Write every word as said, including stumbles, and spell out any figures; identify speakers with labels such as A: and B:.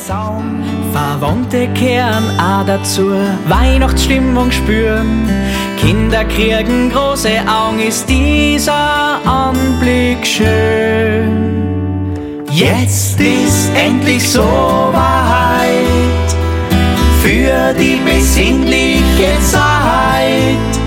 A: Zaun. Verwandte kehren auch dazu, Weihnachtsstimmung spüren. Kinder kriegen große Augen, ist dieser Anblick schön. Jetzt ist endlich so weit für die besinnliche Zeit.